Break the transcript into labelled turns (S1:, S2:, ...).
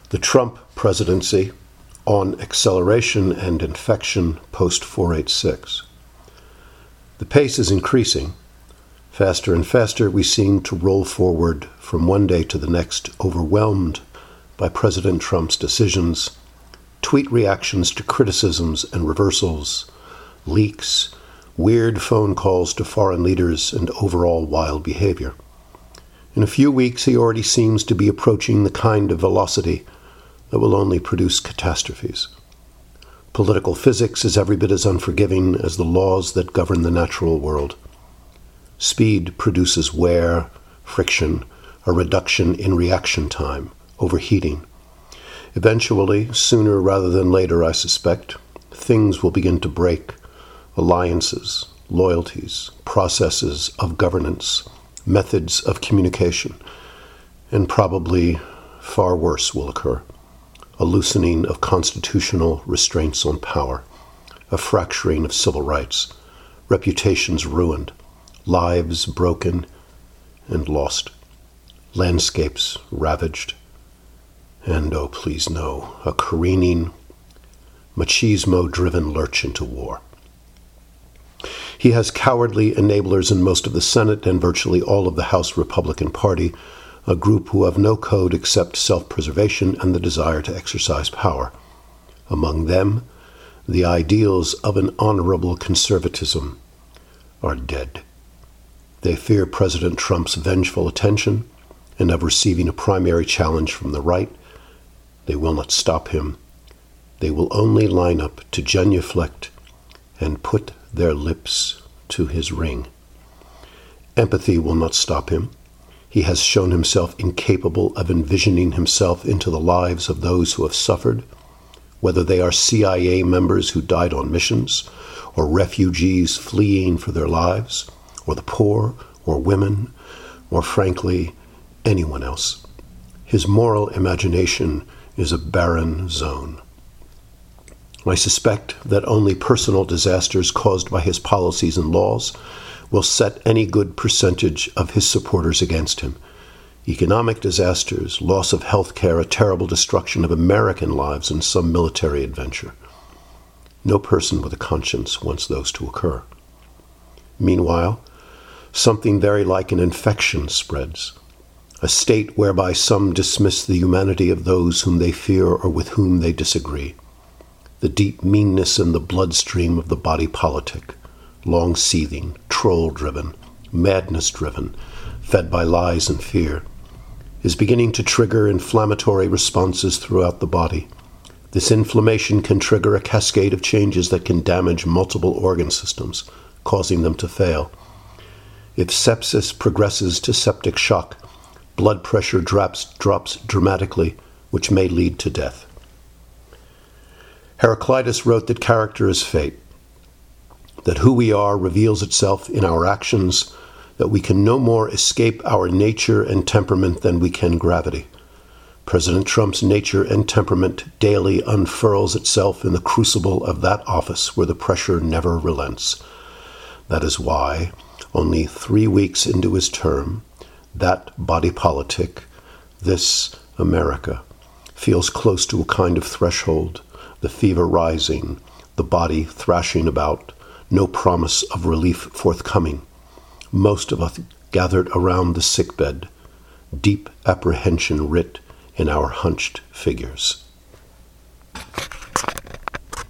S1: The Trump presidency on acceleration and infection post-486. The pace is increasing. Faster and faster, we seem to roll forward from one day to the next, overwhelmed by President Trump's decisions, tweet reactions to criticisms and reversals, leaks, weird phone calls to foreign leaders, and overall wild behavior. In a few weeks, he already seems to be approaching the kind of velocity that will only produce catastrophes. Political physics is every bit as unforgiving as the laws that govern the natural world. Speed produces wear, friction, a reduction in reaction time, overheating. Eventually, sooner rather than later, I suspect, things will begin to break. Alliances, loyalties, processes of governance, methods of communication, and probably far worse will occur. A loosening of constitutional restraints on power, a fracturing of civil rights, reputations ruined, lives broken and lost, landscapes ravaged, and, oh please no, a careening, machismo-driven lurch into war. He has cowardly enablers in most of the Senate and virtually all of the House Republican Party, a group who have no code except self-preservation and the desire to exercise power. Among them, the ideals of an honorable conservatism are dead. They fear President Trump's vengeful attention and of receiving a primary challenge from the right. They will not stop him. They will only line up to genuflect and put their lips to his ring. Empathy will not stop him. He has shown himself incapable of envisioning himself into the lives of those who have suffered, whether they are CIA members who died on missions, or refugees fleeing for their lives, or the poor, or women, or frankly, anyone else. His moral imagination is a barren zone. I suspect that only personal disasters caused by his policies and laws will set any good percentage of his supporters against him. Economic disasters, loss of health care, a terrible destruction of American lives, and some military adventure. No person with a conscience wants those to occur. Meanwhile, something very like an infection spreads, a state whereby some dismiss the humanity of those whom they fear or with whom they disagree. The deep meanness in the bloodstream of the body politic, long seething, troll-driven, madness-driven, fed by lies and fear, is beginning to trigger inflammatory responses throughout the body. This inflammation can trigger a cascade of changes that can damage multiple organ systems, causing them to fail. If sepsis progresses to septic shock, blood pressure drops dramatically, which may lead to death. Heraclitus wrote that character is fate, that who we are reveals itself in our actions, that we can no more escape our nature and temperament than we can gravity. President Trump's nature and temperament daily unfurls itself in the crucible of that office where the pressure never relents. That is why, only 3 weeks into his term, that body politic, this America, feels close to a kind of threshold, the fever rising, the body thrashing about, no promise of relief forthcoming. Most of us gathered around the sickbed, deep apprehension writ in our hunched figures.